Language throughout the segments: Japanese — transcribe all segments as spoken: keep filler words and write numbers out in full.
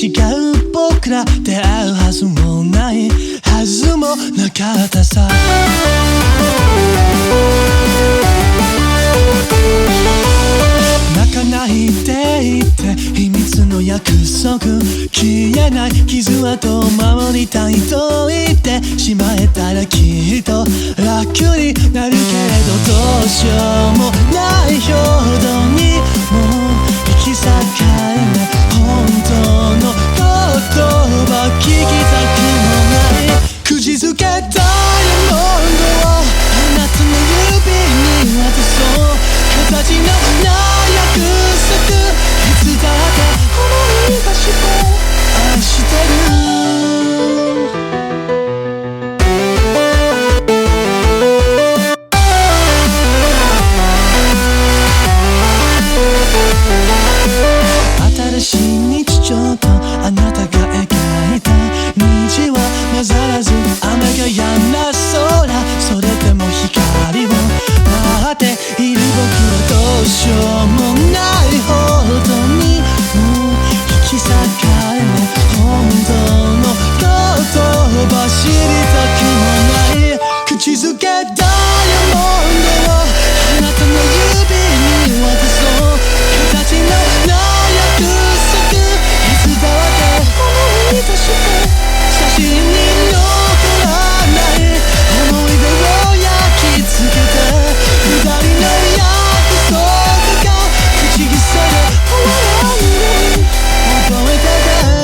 う僕ら出会うはずもないはずもなかったさ。泣かないで言って秘密の約束、消えない傷跡を守りたいと言ってしまえたらきっと楽になるけれど、どうしようもないほどにもう引き裂かれない本当の言葉聞きたくもない。口づけダイヤモンドをあなたの指に渡そう。形のない約束、いつだって思い出して愛してる。新しい日常とあなたが描いた虹は混ざらず、雨が止んだ空、それでも光を待っている僕はどうしようもないほどにもう引き裂かれない本当の言葉知りたくもない。口づけダイヤモンドをあなたの指に渡そう。形のない約束、いつだって思い出して写真に残らない思い出を焼き付けて、二人の約束が口癖で終わらない覚えてて。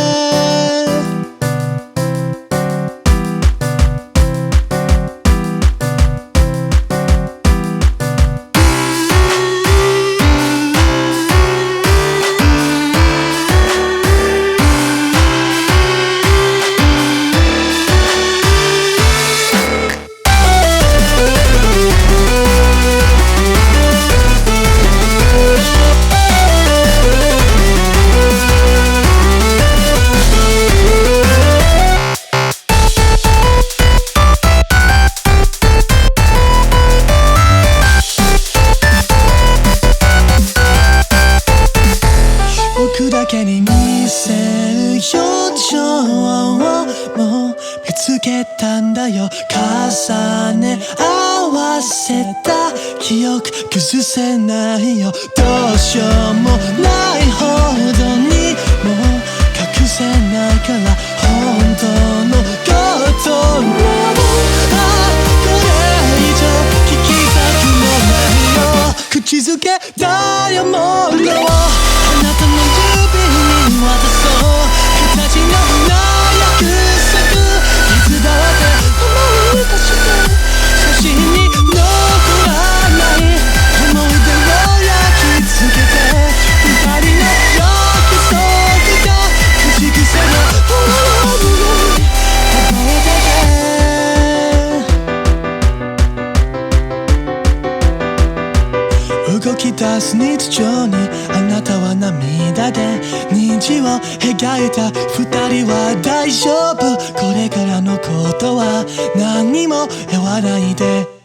僕だけに見せる表情をもう見つけたんだよ。重ね合わせた記憶崩せないよ。どうしようもないほどにもう隠せないから本当のことはあこれ以上聞きたくもないよ。口づけダイヤモンドをあなたの指に渡そう。形のない約束、いつだって思い出して写真に残らない思い出を焼き付けて、二人の約束が口癖の終わらない覚えてて。動き出す日常にあなたは涙で虹を描いた。二人は大丈夫、これからのことは何も言わないで。